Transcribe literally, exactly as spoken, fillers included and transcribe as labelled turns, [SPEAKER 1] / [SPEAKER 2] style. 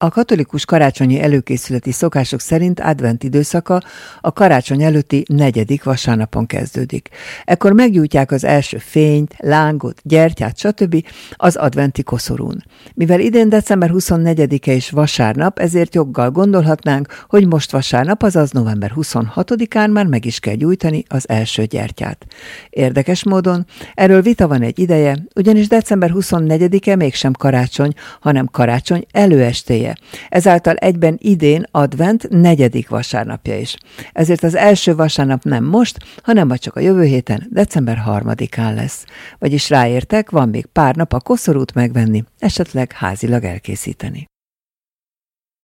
[SPEAKER 1] A katolikus karácsonyi előkészületi szokások szerint advent időszaka a karácsony előtti negyedik vasárnapon kezdődik. Ekkor meggyújtják az első fényt, lángot, gyertyát, stb. Az adventi koszorún. Mivel idén december huszonnegyedike is vasárnap, ezért joggal gondolhatnánk, hogy most vasárnap, azaz november huszonhatodikán már meg is kell gyújtani az első gyertyát. Érdekes módon erről vita van egy ideje, ugyanis december huszonnegyedike mégsem karácsony, hanem karácsony előestéje. Ezáltal egyben idén advent negyedik vasárnapja is. Ezért az első vasárnap nem most, hanem majd csak a jövő héten, december harmadikán lesz. Vagyis ráértek, van még pár nap a koszorút megvenni, esetleg házilag elkészíteni.